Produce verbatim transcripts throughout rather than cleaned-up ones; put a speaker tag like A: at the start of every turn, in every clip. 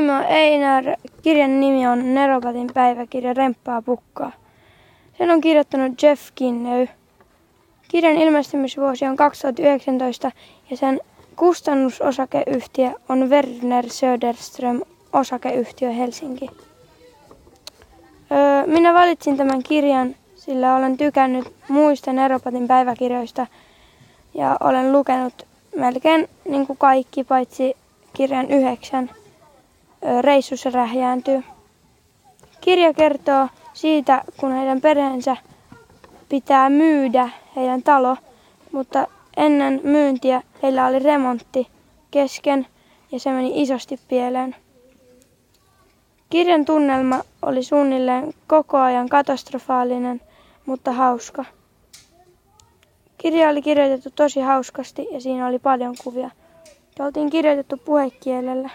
A: nimi on Einar. Kirjan nimi on Neropatin päiväkirja Remppaa pukkaa. Sen on kirjoittanut Jeff Kinney. Kirjan ilmestymisvuosi on kaksituhattayhdeksäntoista ja sen kustannusosakeyhtiö on Werner Söderström osakeyhtiö Helsinki. Öö, minä valitsin tämän kirjan, sillä olen tykännyt muista Neropatin päiväkirjoista ja olen lukenut melkein niin kuin kaikki, paitsi kirjan yhdeksän. Öö, Reissussa rähjääntyy. Kirja kertoo siitä, kun heidän perheensä pitää myydä heidän talo, mutta ennen myyntiä heillä oli remontti kesken ja se meni isosti pieleen. Kirjan tunnelma oli suunnilleen koko ajan katastrofaalinen, mutta hauska. Kirja oli kirjoitettu tosi hauskasti ja siinä oli paljon kuvia. Ja oltiin kirjoitettu puhekielellä.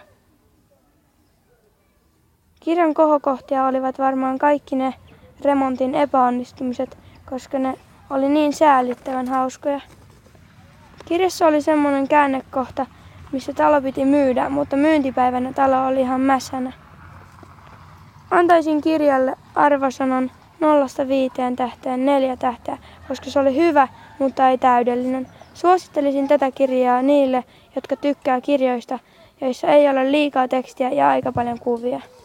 A: Kirjan kohokohtia olivat varmaan kaikki ne remontin epäonnistumiset, koska ne oli niin säälittävän hauskoja. Kirjassa oli semmoinen käännekohta, missä talo piti myydä, mutta myyntipäivänä talo oli ihan mäsänä. Antaisin kirjalle arvosanan nollasta viiteen tähteen neljä tähteä, koska se oli hyvä, mutta ei täydellinen. Suosittelisin tätä kirjaa niille, jotka tykkää kirjoista, joissa ei ole liikaa tekstiä ja aika paljon kuvia.